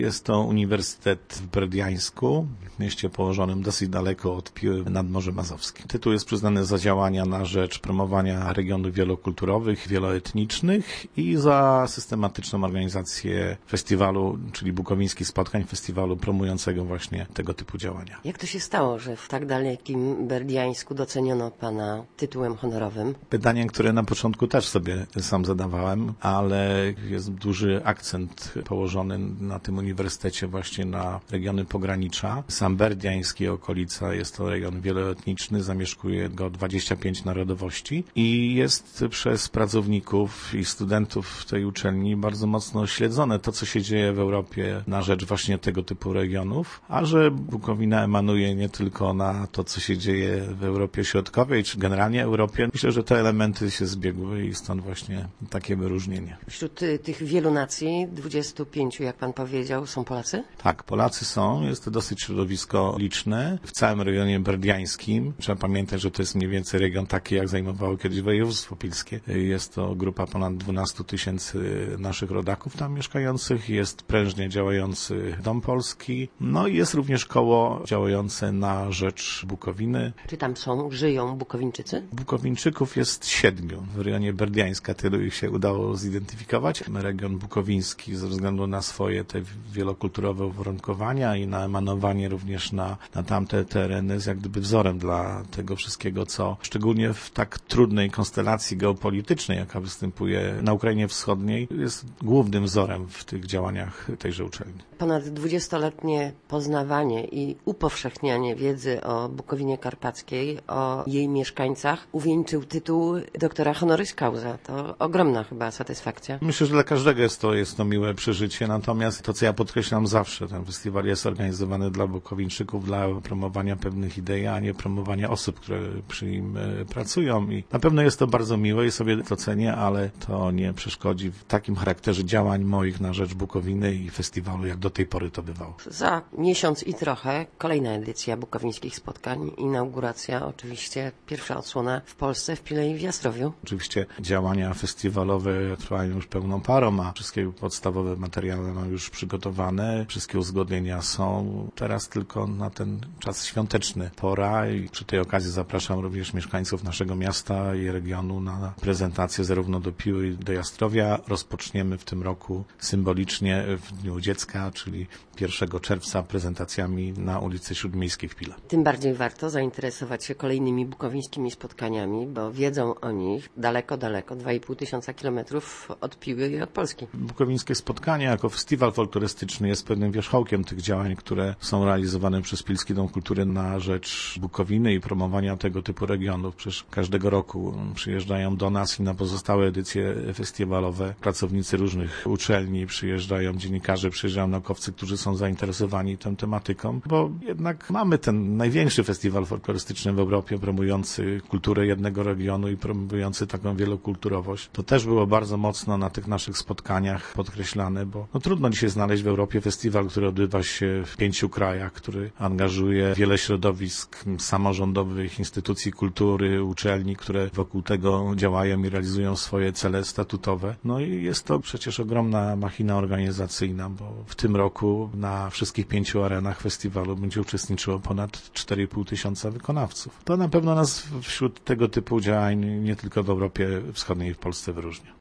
Jest to Uniwersytet w Berdiańsku, mieście położonym dosyć daleko od Piły nad Morzem Azowskim. Tytuł jest przyznany za działania na rzecz promowania regionów wielokulturowych, wieloetnicznych i za systematyczną organizację festiwalu, czyli bukowińskich spotkań, festiwalu promującego właśnie tego typu działania. Jak to się stało, że w tak dalekim Berdiańsku doceniono Pana tytułem honorowym? Pytanie, które na początku też sobie sam zadawałem, ale jest duży akcent położony na tym uniwersytecie właśnie na regiony pogranicza. Sam Berdiańsk i okolica jest to region wieloetniczny, zamieszkuje go 25 narodowości i jest przez pracowników i studentów tej uczelni bardzo mocno śledzone to, co się dzieje w Europie na rzecz właśnie tego typu regionów, a że Bukowina emanuje nie tylko na to, co się dzieje w Europie Środkowej, czy generalnie Europie, myślę, że te elementy się zbiegły i stąd właśnie takie wyróżnienie. Wśród tych wielu nacji, 25, jak Pan powiedział, są Polacy? Tak, Polacy są. Jest to dosyć środowisko liczne. W całym regionie berdiańskim. Trzeba pamiętać, że to jest mniej więcej region taki, jak zajmowało kiedyś województwo pilskie. Jest to grupa ponad 12 tysięcy naszych rodaków tam mieszkających. Jest prężnie działający Dom Polski. No i jest również koło działające na rzecz Bukowiny. Czy tam żyją Bukowińczycy? Bukowińczyków jest 7. W rejonie Berdiańska tylu ich się udało zidentyfikować. Region bukowiński ze względu na swoje te wielokulturowe uwarunkowania i na emanowanie również na tamte tereny jest jak gdyby wzorem dla tego wszystkiego, co szczególnie w tak trudnej konstelacji geopolitycznej, jaka występuje na Ukrainie Wschodniej, jest głównym wzorem w tych działaniach tejże uczelni. Ponad 20-letnie poznawanie i upowszechnianie wiedzy o Bukowinie Karpackiej, o jej mieszkańcach uwieńczył tytuł doktora honoris causa. To ogromna chyba satysfakcja. Myślę, że dla każdego jest to miłe przeżycie, natomiast to, co ja podkreślam zawsze, ten festiwal jest organizowany dla Bukowińczyków, dla promowania pewnych idei, a nie promowania osób, które przy nim pracują i na pewno jest to bardzo miłe i sobie to cenię, ale to nie przeszkodzi w takim charakterze działań moich na rzecz Bukowiny i festiwalu, jak do tej pory to bywało. Za miesiąc i trochę kolejna edycja bukowińskich spotkań, inauguracja oczywiście, pierwsza odsłona w Polsce, w Pile i w Jastrowiu. Oczywiście działania festiwalowe trwają już pełną parą, a wszystkie podstawowe materiały są już przygotowane, wszystkie uzgodnienia są teraz tylko na ten czas świąteczny pora i przy tej okazji zapraszam również mieszkańców naszego miasta i regionu na prezentację zarówno do Piły, jak i do Jastrowia. Rozpoczniemy w tym roku symbolicznie w Dniu Dziecka, czyli 1 czerwca prezentacjami na ulicy Śródmiejskiej w Pile. Tym bardziej warto zainteresować się kolejnymi bukowińskimi spotkaniami, bo wiedzą o nich daleko, 2,5 tysiąca kilometrów od Piły i od Polski. Bukowińskie spotkania jako festiwal folklorystyczny jest pewnym wierzchołkiem tych działań, które są realizowane przez Pilski Dom Kultury na rzecz Bukowiny i promowania tego typu regionów. Przecież każdego roku przyjeżdżają do nas i na pozostałe edycje festiwalowe pracownicy różnych uczelni, przyjeżdżają dziennikarze, przyjeżdżają naukowcy, którzy są zainteresowani tą tematyką, bo jednak mamy ten największy festiwal folklorystyczny w Europie, promujący kulturę jednego regionu i promujący taką wielokulturowość. To też było bardzo mocno na tych naszych spotkaniach podkreślane, bo trudno dzisiaj znaleźć w Europie festiwal, który odbywa się w 5 krajach, który angażuje wiele środowisk samorządowych, instytucji kultury, uczelni, które wokół tego działają i realizują swoje cele statutowe. No i jest to przecież ogromna machina organizacyjna, bo w tym roku na wszystkich 5 arenach festiwalu będzie uczestniczyło ponad 4,5 tysiąca wykonawców. To na pewno nas wśród tego typu działań nie tylko w Europie Wschodniej i w Polsce wyróżnia.